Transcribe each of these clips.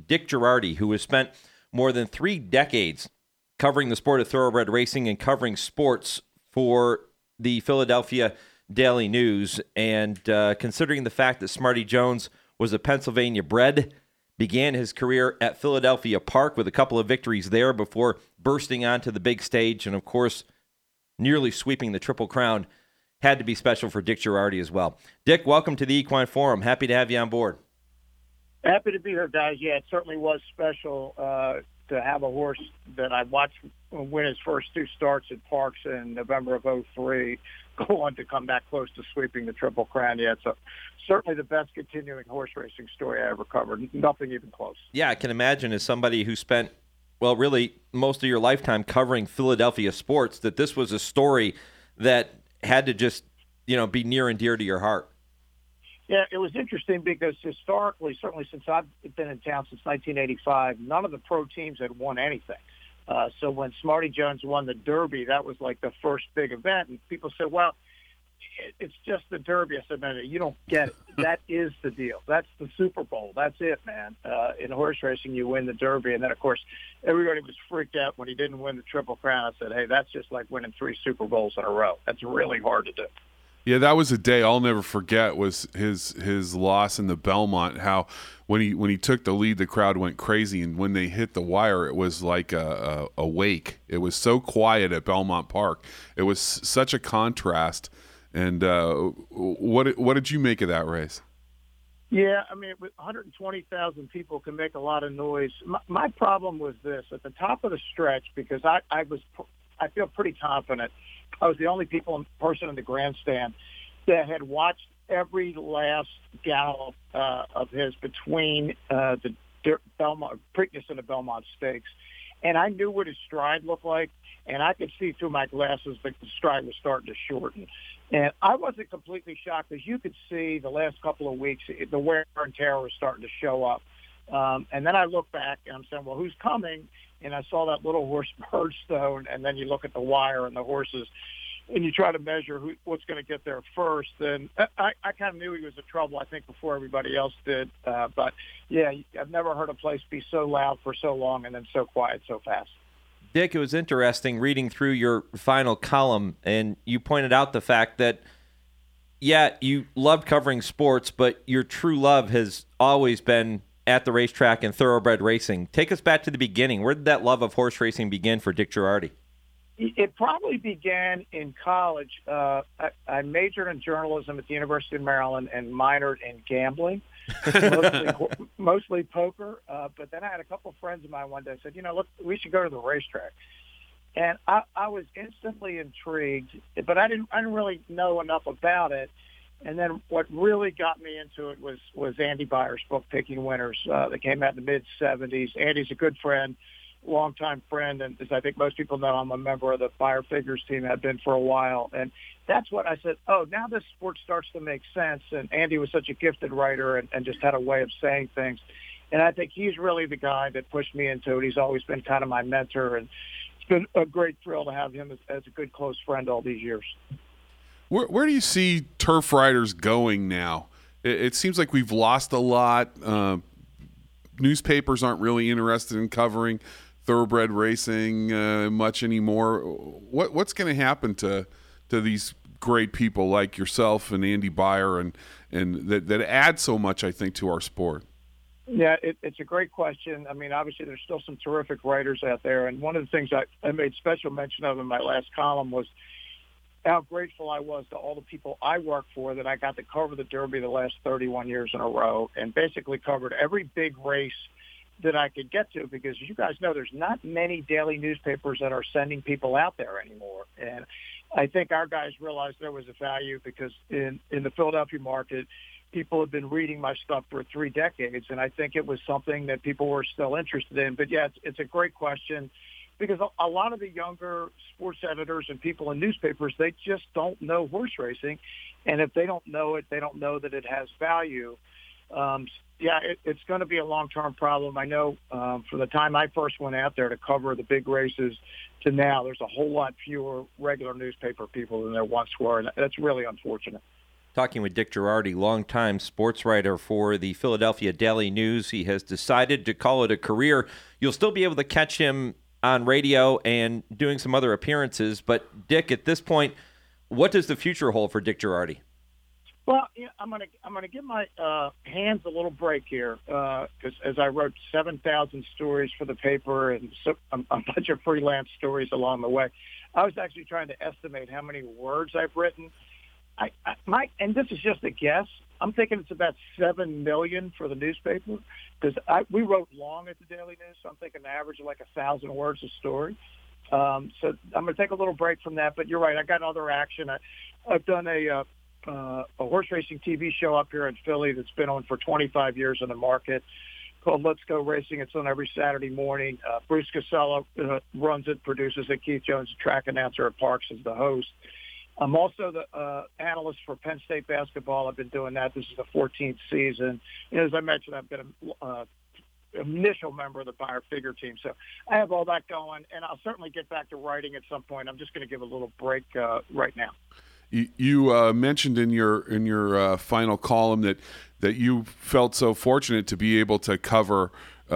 Dick Jerardi, who has spent more than 3 decades covering the sport of thoroughbred racing and covering sports for the Philadelphia Daily News. And considering the fact that Smarty Jones was a Pennsylvania bred, began his career at Philadelphia Park with a couple of victories there before bursting onto the big stage and, of course, nearly sweeping the Triple Crown, had to be special for Dick Jerardi as well. Dick, welcome to the Equine Forum. Happy to have you on board. Happy to be here, guys. Yeah, it certainly was special to have a horse that I watched win his first 2 starts at Parks in November of '03, go on to come back close to sweeping the Triple Crown. Yeah, it's certainly the best continuing horse racing story I ever covered. Nothing even close. Yeah, I can imagine as somebody who spent, well, really most of your lifetime covering Philadelphia sports, that this was a story that had to just, be near and dear to your heart. Yeah, it was interesting because historically, certainly since I've been in town since 1985, none of the pro teams had won anything. So when Smarty Jones won the Derby, that was like the first big event. And people said, well, it's just the Derby. I said, no, you don't get it. That is the deal. That's the Super Bowl. That's it, man. In horse racing, you win the Derby. And then, of course, everybody was freaked out when he didn't win the Triple Crown. I said, hey, that's just like winning 3 Super Bowls in a row. That's really hard to do. Yeah, that was a day I'll never forget, was his loss in the Belmont. How when he took the lead, the crowd went crazy, and when they hit the wire, it was like a wake. It was so quiet at Belmont Park. It was such a contrast. And what did you make of that race? Yeah, I mean, with 120,000 people can make a lot of noise. My problem was this: at the top of the stretch, because I feel pretty confident. I was the only person in the grandstand that had watched every last gallop of his between the Belmont Preakness and the Belmont Stakes, and I knew what his stride looked like, and I could see through my glasses that the stride was starting to shorten. And I wasn't completely shocked, because you could see the last couple of weeks the wear and tear was starting to show up. And then I look back and I'm saying, well, who's coming? And I saw that little horse Birdstone, and then you look at the wire and the horses, and you try to measure what's going to get there first. And I kind of knew he was in trouble, I think, before everybody else did. But, yeah, I've never heard a place be so loud for so long and then so quiet so fast. Dick, it was interesting reading through your final column, and you pointed out the fact that, yeah, you loved covering sports, but your true love has always been at the racetrack and thoroughbred racing. Take us back to the beginning. Where did that love of horse racing begin for Dick Jerardi? It probably began in college. I majored in journalism at the University of Maryland and minored in gambling, mostly poker. But then I had a couple of friends of mine one day said, look, we should go to the racetrack. And I was instantly intrigued, but I didn't really know enough about it. And then what really got me into it was Andy Byer's book, Picking Winners, that came out in the mid-'70s. Andy's a good friend, longtime friend, and as I think most people know, I'm a member of the Beyer Figures team, have been for a while. And that's what I said, oh, now this sport starts to make sense. And Andy was such a gifted writer and just had a way of saying things. And I think he's really the guy that pushed me into it. He's always been kind of my mentor, and it's been a great thrill to have him as a good close friend all these years. Where do you see turf riders going now? It seems like we've lost a lot. Newspapers aren't really interested in covering thoroughbred racing much anymore. What's going to happen to these great people like yourself and Andy Beyer and that add so much, I think, to our sport? Yeah, it's a great question. I mean, obviously, there's still some terrific writers out there. And one of the things I made special mention of in my last column was how grateful I was to all the people I work for that I got to cover the Derby the last 31 years in a row, and basically covered every big race that I could get to, because as you guys know, there's not many daily newspapers that are sending people out there anymore. And I think our guys realized there was a value, because in the Philadelphia market, people have been reading my stuff for 3 decades, and I think it was something that people were still interested in. But, yeah, it's a great question, because a lot of the younger sports editors and people in newspapers, they just don't know horse racing. And if they don't know it, they don't know that it has value. It's going to be a long-term problem. I know from the time I first went out there to cover the big races to now, there's a whole lot fewer regular newspaper people than there once were, and that's really unfortunate. Talking with Dick Jerardi, longtime sports writer for the Philadelphia Daily News. He has decided to call it a career. You'll still be able to catch him on radio and doing some other appearances. But, Dick, at this point, what does the future hold for Dick Jerardi? Well, I'm gonna give my hands a little break here because as I wrote 7,000 stories for the paper and a bunch of freelance stories along the way, I was actually trying to estimate how many words I've written. And this is just a guess. I'm thinking it's about 7 million for the newspaper because we wrote long at the Daily News, so I'm thinking an average of like 1,000 words a story. So I'm going to take a little break from that. But you're right, I got other action. I've done a horse racing TV show up here in Philly that's been on for 25 years in the market called Let's Go Racing. It's on every Saturday morning. Bruce Casella runs it, produces it. Keith Jones, the track announcer at Parks, is the host. I'm also the analyst for Penn State basketball. I've been doing that. This is the 14th season. As I mentioned, I've been an initial member of the Buyer Figure team. So I have all that going, and I'll certainly get back to writing at some point. I'm just going to give a little break right now. You mentioned in your final column that you felt so fortunate to be able to cover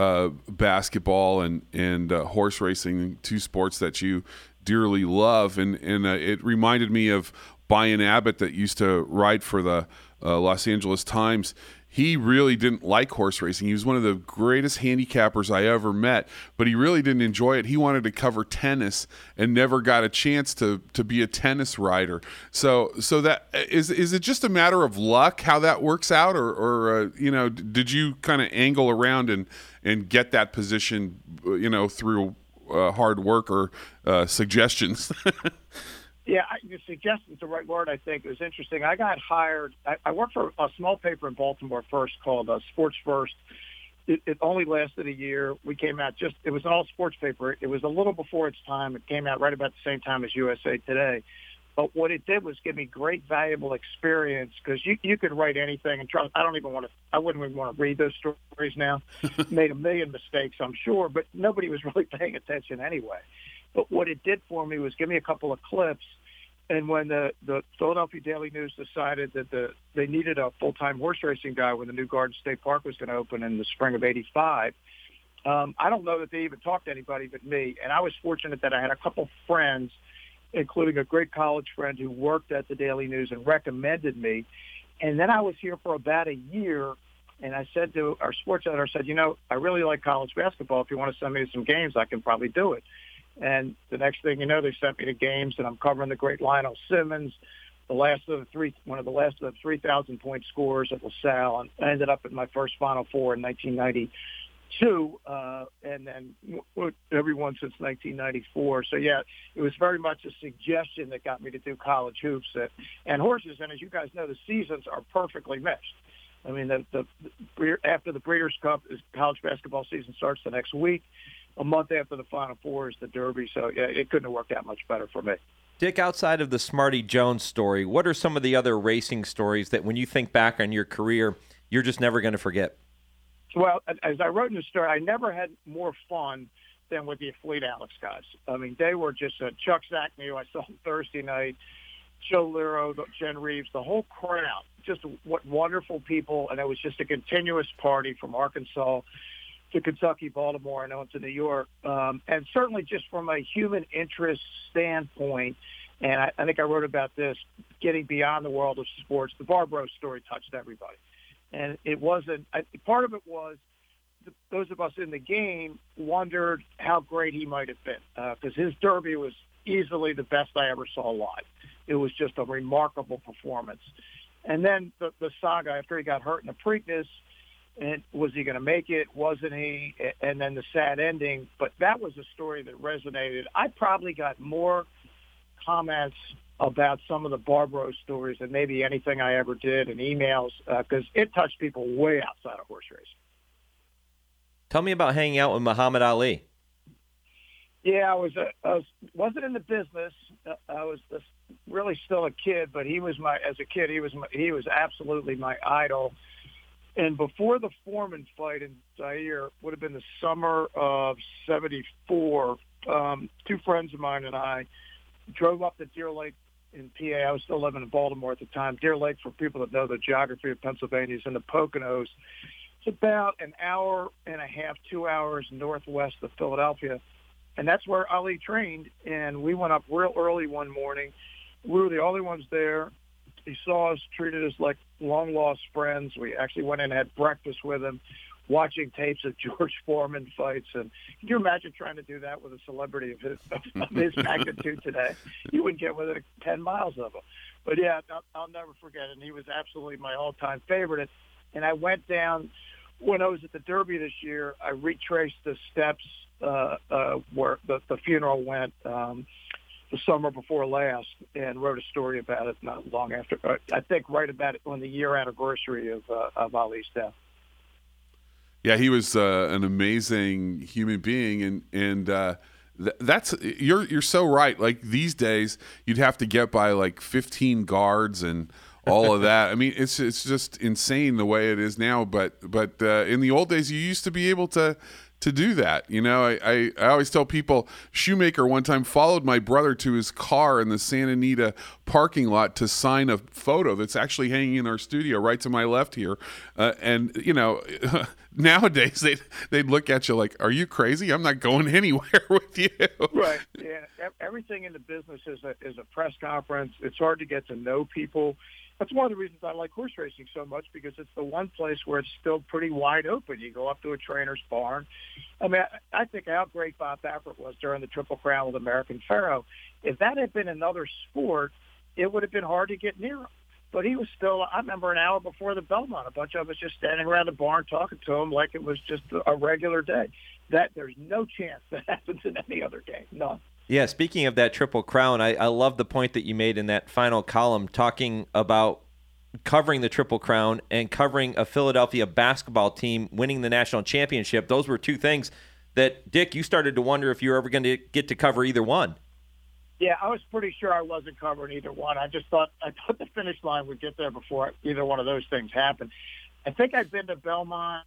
basketball and horse racing, two sports that you dearly love, and it reminded me of Brian Abbott that used to write for the Los Angeles Times. He really didn't like horse racing. He was one of the greatest handicappers I ever met, but he really didn't enjoy it. He wanted to cover tennis and never got a chance to be a tennis rider. So that is it just a matter of luck how that works out, or did you kind of angle around and get that position, through hard work or suggestions? Yeah, your suggestion's the right word, I think. It was interesting. I got hired. I worked for a small paper in Baltimore first called Sports First. It only lasted a year. We came out it was an all-sports paper. It was a little before its time. It came out right about the same time as USA Today. But what it did was give me great, valuable experience because you could write anything. And trust, I wouldn't even want to read those stories now. Made a million mistakes, I'm sure, but nobody was really paying attention anyway. But what it did for me was give me a couple of clips. And when the Philadelphia Daily News decided that they needed a full-time horse racing guy when the new Garden State Park was going to open in the spring of '85, I don't know that they even talked to anybody but me. And I was fortunate that I had a couple friends, including a great college friend who worked at the Daily News and recommended me. And then I was here for about a year, and I said to our sports editor, I really like college basketball. If you want to send me some games, I can probably do it. And the next thing you know, they sent me to games, and I'm covering the great Lionel Simmons, one of the last of the 3,000-point scorers at LaSalle, and I ended up at my first Final Four in 1992, and then everyone since 1994. So, yeah, it was very much a suggestion that got me to do college hoops and horses. And as you guys know, the seasons are perfectly meshed. I mean, after the Breeders' Cup, college basketball season starts the next week. A month after the Final Four is the Derby, so yeah, it couldn't have worked out much better for me. Dick, outside of the Smarty Jones story, what are some of the other racing stories that when you think back on your career, you're just never going to forget? Well, as I wrote in the story, I never had more fun than with the Fleet Alex guys. I mean, they were just Chuck Zachnew, I saw him Thursday night, Joe Liro, Jen Reeves, the whole crowd, just what wonderful people, and it was just a continuous party from Arkansas to Kentucky, Baltimore, and on to New York. And certainly just from a human interest standpoint, and I think I wrote about this, getting beyond the world of sports, the Barbaro story touched everybody. And it wasn't – part of it was those of us in the game wondered how great he might have been because his Derby was easily the best I ever saw live. It was just a remarkable performance. And then the saga after he got hurt in the Preakness, and was he going to make it? Wasn't he? And then the sad ending. But that was a story that resonated. I probably got more comments about some of the Barbaro stories than maybe anything I ever did in emails because it touched people way outside of horse racing. Tell me about hanging out with Muhammad Ali. Yeah, I wasn't in the business. I was really still a kid, but he was he was absolutely my idol. And before the Foreman fight in Zaire, would have been the summer of '74, two friends of mine and I drove up to Deer Lake in PA. I was still living in Baltimore at the time. Deer Lake, for people that know the geography of Pennsylvania, is in the Poconos. It's about an hour and a half, 2 hours northwest of Philadelphia. And that's where Ali trained. And we went up real early one morning. We were the only ones there. He saw us, treated us like long-lost friends. We actually went in and had breakfast with him, watching tapes of George Foreman fights. And can you imagine trying to do that with a celebrity of his magnitude today? You wouldn't get within 10 miles of him. But, yeah, I'll never forget it. And he was absolutely my all-time favorite. And I went down – when I was at the Derby this year, I retraced the steps where the funeral went the summer before last and wrote a story about it not long after. I think right about it on the year anniversary of Ali's death. Yeah, he was an amazing human being, and that's you're so right. Like these days, you'd have to get by like 15 guards and all of that. I mean, it's just insane the way it is now. But in the old days, you used to be able to do that. You know, I always tell people, Shoemaker one time followed my brother to his car in the Santa Anita parking lot to sign a photo that's actually hanging in our studio right to my left here. And, you know, nowadays they'd look at you like, are you crazy? I'm not going anywhere with you. Right. Yeah. Everything in the business is a press conference. It's hard to get to know people. That's one of the reasons I like horse racing so much, because it's the one place where it's still pretty wide open. You go up to a trainer's barn. I mean, I think how great Bob Baffert was during the Triple Crown with American Pharoah. If that had been another sport, it would have been hard to get near him. But he was still, I remember an hour before the Belmont, a bunch of us just standing around the barn talking to him like it was just a regular day. That there's no chance that happens in any other game. None. Yeah, speaking of that Triple Crown, I love the point that you made in that final column talking about covering the Triple Crown and covering a Philadelphia basketball team winning the national championship. Those were two things that, Dick, you started to wonder if you were ever going to get to cover either one. Yeah, I was pretty sure I wasn't covering either one. I thought the finish line would get there before either one of those things happened. I think I've been to Belmont.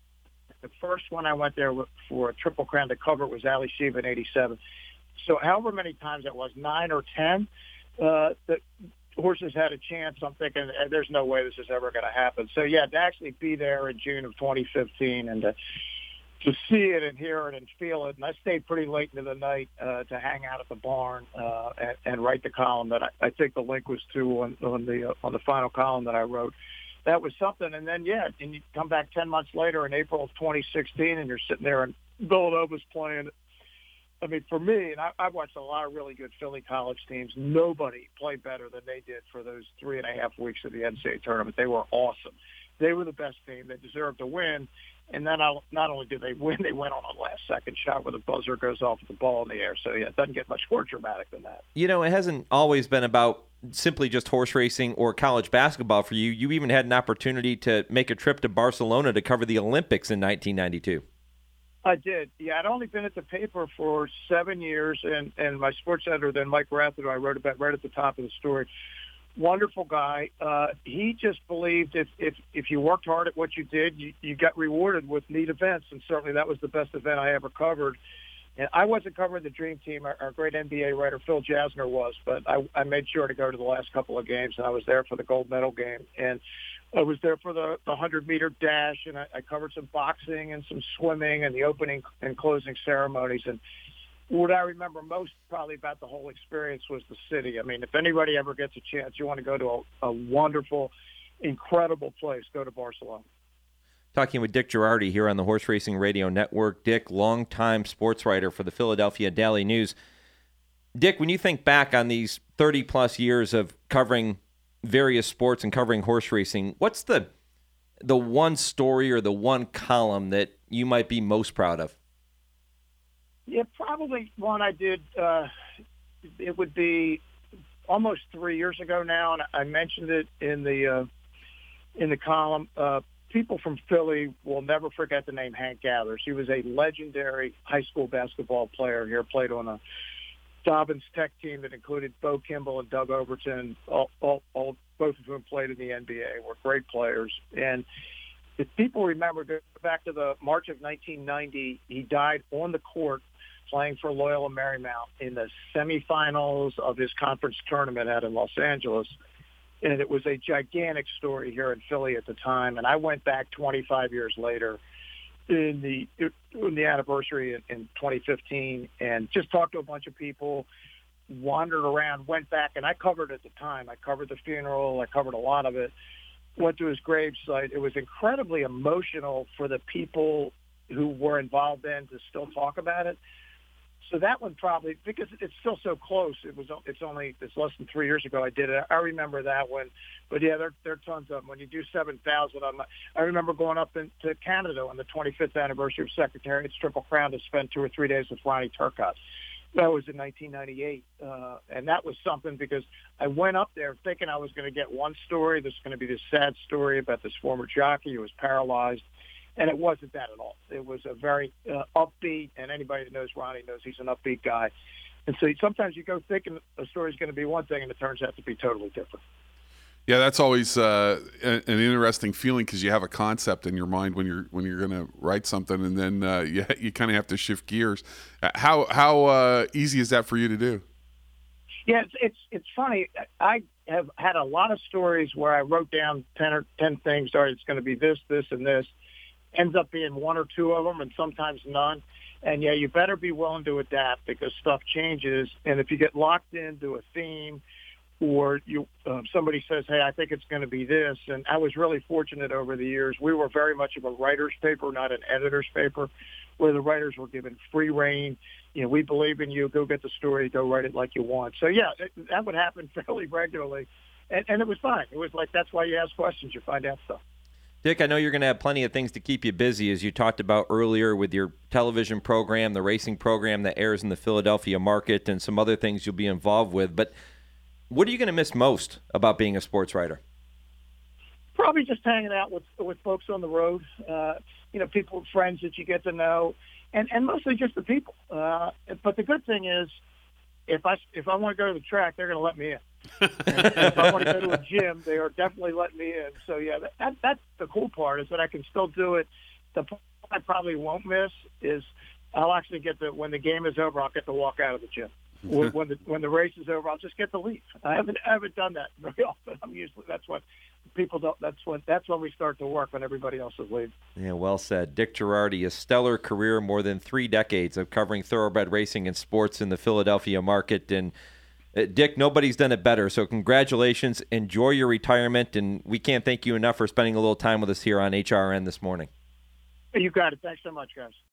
The first one I went there for a Triple Crown to cover was Ali Shiva in '87. So however many times it was, 9 or 10, the horses had a chance. I'm thinking, there's no way this is ever going to happen. So, yeah, to actually be there in June of 2015 and to see it and hear it and feel it. And I stayed pretty late into the night to hang out at the barn and write the column that I think the link was to on the final column that I wrote. That was something. And then, yeah, and you come back 10 months later in April of 2016 and you're sitting there and Villanova's playing. I mean, for me, and I've watched a lot of really good Philly college teams, nobody played better than they did for those 3.5 weeks of the NCAA tournament. They were awesome. They were the best team. They deserved to win. And then not only did they win, they went on a last-second shot where the buzzer goes off with the ball in the air. So, yeah, it doesn't get much more dramatic than that. You know, it hasn't always been about simply just horse racing or college basketball for you. You even had an opportunity to make a trip to Barcelona to cover the Olympics in 1992. I did. Yeah, I'd only been at the paper for 7 years, and my sports editor, then Mike Rath, who I wrote about right at the top of the story, wonderful guy. He just believed if you worked hard at what you did, you got rewarded with neat events, and certainly that was the best event I ever covered. And I wasn't covering the Dream Team. Our great NBA writer, Phil Jasner, was, but I made sure to go to the last couple of games, and I was there for the gold medal game. And I was there for the 100-meter dash, and I covered some boxing and some swimming and the opening and closing ceremonies. And what I remember most probably about the whole experience was the city. I mean, if anybody ever gets a chance, you want to go to a wonderful, incredible place, go to Barcelona. Talking with Dick Jerardi here on the Horse Racing Radio Network. Dick, longtime sports writer for the Philadelphia Daily News. Dick, when you think back on these 30-plus years of covering various sports and covering horse racing, what's the one story or the one column that you might be most proud of? Yeah, probably one I did. It would be almost 3 years ago now, and I mentioned it in the column. People from Philly will never forget the name Hank Gathers. He was a legendary high school basketball player here, played on a Dobbins Tech team that included Bo Kimball and Doug Overton, all both of whom played in the NBA, were great players. And if people remember, go back to the March of 1990, he died on the court. playing for Loyola Marymount in the semifinals of his conference tournament out in Los Angeles. And it was a gigantic story here in Philly at the time. And I went back 25 years later in the anniversary in 2015 and just talked to a bunch of people, wandered around, went back, and I covered at the time. I covered the funeral. I covered a lot of it. Went to his gravesite. It was incredibly emotional for the people who were involved then to still talk about it. So that one probably, because it's still so close, it's less than 3 years ago I did it. I remember that one. But yeah, there are tons of them. When you do 7,000, I remember going up into Canada on the 25th anniversary of Secretariat's Triple Crown to spend 2 or 3 days with Ronnie Turcotte. That was in 1998. And that was something because I went up there thinking I was going to get one story. This is going to be this sad story about this former jockey who was paralyzed. And it wasn't that at all. It was a very upbeat, and anybody that knows Ronnie knows he's an upbeat guy. And so sometimes you go thinking a story's going to be one thing, and it turns out to be totally different. Yeah, that's always an interesting feeling because you have a concept in your mind when you're going to write something, and then you kind of have to shift gears. How easy is that for you to do? Yeah, it's funny. I have had a lot of stories where I wrote down 10 things. All right, it's going to be this, this, and this. Ends up being one or two of them, and sometimes none. And yeah, you better be willing to adapt because stuff changes. And if you get locked into a theme, or somebody says, "Hey, I think it's going to be this," and I was really fortunate over the years. We were very much of a writer's paper, not an editor's paper, where the writers were given free rein. We believe in you. Go get the story. Go write it like you want. So yeah, that would happen fairly regularly, and it was fine. It was like that's why you ask questions. You find out stuff. Dick, I know you're going to have plenty of things to keep you busy, as you talked about earlier with your television program, the racing program that airs in the Philadelphia market, and some other things you'll be involved with. But what are you going to miss most about being a sports writer? Probably just hanging out with folks on the road, people, friends that you get to know, and mostly just the people. But the good thing is, if I want to go to the track, they're going to let me in. And if I want to go to a gym, they are definitely letting me in. So yeah, that's the cool part is that I can still do it. The part I probably won't miss is I'll actually when the game is over, I'll get to walk out of the gym. When the race is over, I'll just get to leave. I haven't done that very often. That's what people don't. That's when we start to work when everybody else is leaving. Yeah, well said. Dick Jerardi, a stellar career, more than 3 decades of covering thoroughbred racing and sports in the Philadelphia market. And Dick, nobody's done it better. So congratulations. Enjoy your retirement, and we can't thank you enough for spending a little time with us here on HRN this morning. You got it. Thanks so much, guys.